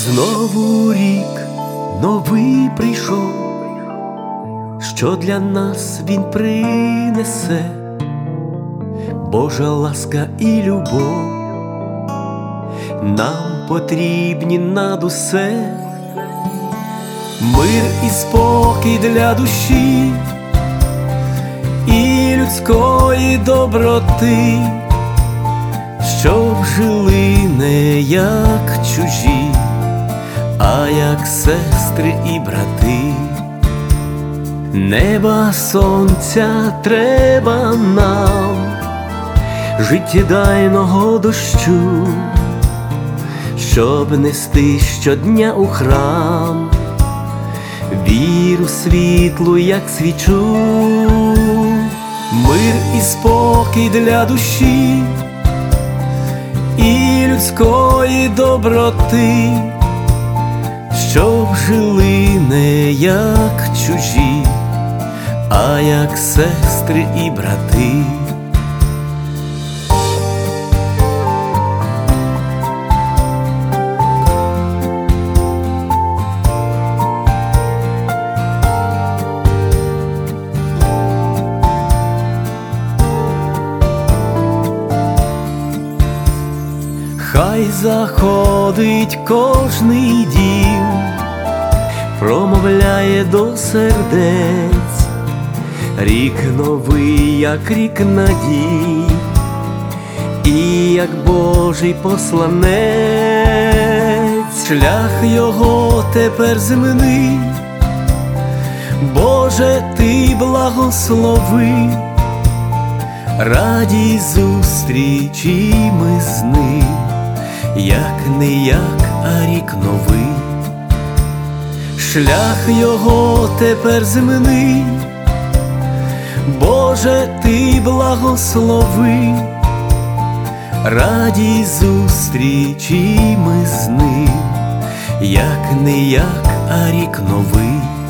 Знову рік новий прийшов, що для нас він принесе, Божа ласка і любов нам потрібні над усе, мир і спокій для душі і людської доброти, щоб жили не як чужі, а як сестри і брати. Неба, сонця треба нам, життєдайного дощу, щоб нести щодня у храм віру світлу, як свічу. Мир і спокій для душі і людської доброти, щоб жили не як чужі, а як сестри і брати. Хай заходить кожний дім, промовляє до сердець, рік новий, як рік надій, і як Божий посланець. Шлях його тепер земний, Боже, ти благослови, радій зустрічі ми з ним, як не як, а рік новий. Шлях його тепер земний, Боже, ти благослови, радій зустрічі ми з ним, як не як, а рік новий.